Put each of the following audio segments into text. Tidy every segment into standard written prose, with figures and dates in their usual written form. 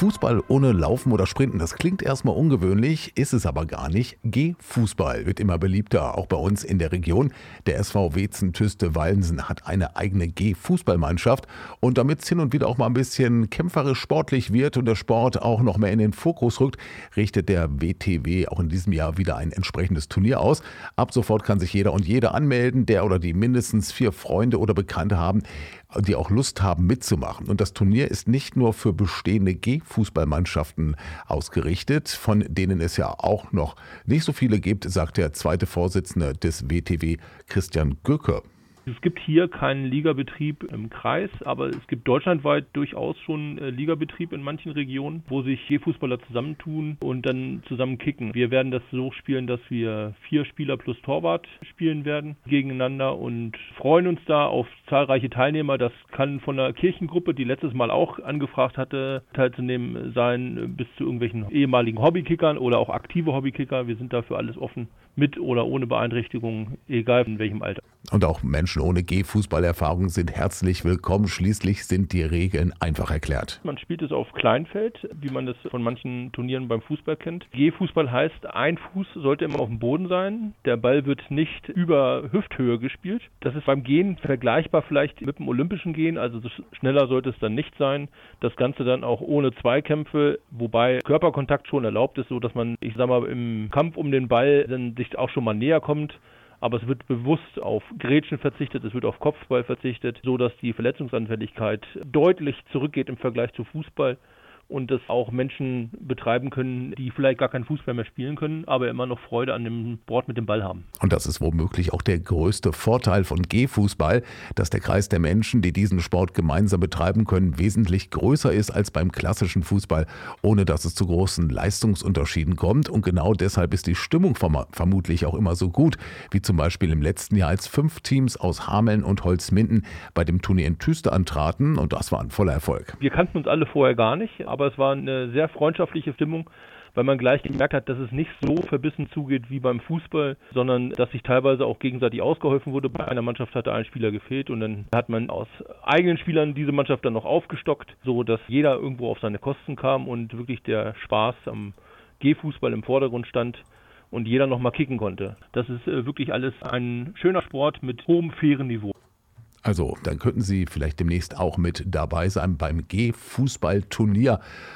Fußball ohne Laufen oder Sprinten, das klingt erstmal ungewöhnlich, ist es aber gar nicht. Gehfußball wird immer beliebter, auch bei uns in der Region. Der SV Wetzen-Tüste-Wallensen hat eine eigene Gehfußballmannschaft. Und damit es hin und wieder auch mal ein bisschen kämpferisch sportlich wird und der Sport auch noch mehr in den Fokus rückt, richtet der WTW auch in diesem Jahr wieder ein entsprechendes Turnier aus. Ab sofort kann sich jeder und jede anmelden, der oder die mindestens 4 Freunde oder Bekannte haben, die auch Lust haben mitzumachen. Und das Turnier ist nicht nur für bestehende Gehfußballmannschaften ausgerichtet, von denen es ja auch noch nicht so viele gibt, sagt der zweite Vorsitzende des WTW, Christian Göcke. Es gibt hier keinen Ligabetrieb im Kreis, aber es gibt deutschlandweit durchaus schon Ligabetrieb in manchen Regionen, wo sich Gehfußballer zusammentun und dann zusammen kicken. Wir werden das so spielen, dass wir 4 Spieler plus Torwart spielen werden gegeneinander und freuen uns da auf zahlreiche Teilnehmer. Das kann von einer Kirchengruppe, die letztes Mal auch angefragt hatte, teilzunehmen sein, bis zu irgendwelchen ehemaligen Hobbykickern oder auch aktive Hobbykicker. Wir sind dafür alles offen, mit oder ohne Beeinträchtigung, egal in welchem Alter. Und auch Menschen ohne Gehfußballerfahrung sind herzlich willkommen. Schließlich sind die Regeln einfach erklärt. Man spielt es auf Kleinfeld, wie man das von manchen Turnieren beim Fußball kennt. Gehfußball heißt, ein Fuß sollte immer auf dem Boden sein. Der Ball wird nicht über Hüfthöhe gespielt. Das ist beim Gehen vergleichbar vielleicht mit dem olympischen Gehen. Also schneller sollte es dann nicht sein. Das Ganze dann auch ohne Zweikämpfe, wobei Körperkontakt schon erlaubt ist, so dass man, ich sag mal, im Kampf um den Ball dann sich auch schon mal näher kommt. Aber es wird bewusst auf Grätschen verzichtet, es wird auf Kopfball verzichtet, so dass die Verletzungsanfälligkeit deutlich zurückgeht im Vergleich zu Fußball und das auch Menschen betreiben können, die vielleicht gar keinen Fußball mehr spielen können, aber immer noch Freude an dem Sport mit dem Ball haben. Und das ist womöglich auch der größte Vorteil von Gehfußball, dass der Kreis der Menschen, die diesen Sport gemeinsam betreiben können, wesentlich größer ist als beim klassischen Fußball, ohne dass es zu großen Leistungsunterschieden kommt. Und genau deshalb ist die Stimmung vermutlich auch immer so gut, wie zum Beispiel im letzten Jahr, als 5 Teams aus Hameln und Holzminden bei dem Turnier in Tüste antraten, und das war ein voller Erfolg. Wir kannten uns alle vorher gar nicht, aber es war eine sehr freundschaftliche Stimmung, weil man gleich gemerkt hat, dass es nicht so verbissen zugeht wie beim Fußball, sondern dass sich teilweise auch gegenseitig ausgeholfen wurde. Bei einer Mannschaft hatte ein Spieler gefehlt und dann hat man aus eigenen Spielern diese Mannschaft dann noch aufgestockt, so dass jeder irgendwo auf seine Kosten kam und wirklich der Spaß am Gehfußball im Vordergrund stand und jeder noch mal kicken konnte. Das ist wirklich alles ein schöner Sport mit hohem, fairen Niveau. Also, dann könnten Sie vielleicht demnächst auch mit dabei sein beim Gehfußballturnier.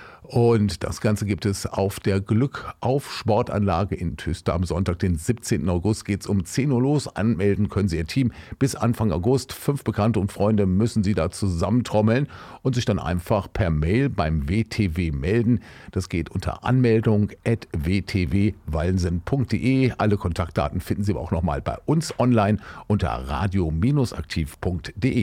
Und das Ganze gibt es auf der Glückauf-Sportanlage in Tüste. Am Sonntag, den 17. August, geht es um 10 Uhr los. Anmelden können Sie Ihr Team bis Anfang August. 5 Bekannte und Freunde müssen Sie da zusammentrommeln und sich dann einfach per Mail beim WTW melden. Das geht unter anmeldung@wtwwallensen.de. Alle Kontaktdaten finden Sie aber auch nochmal bei uns online unter radio-aktiv.de.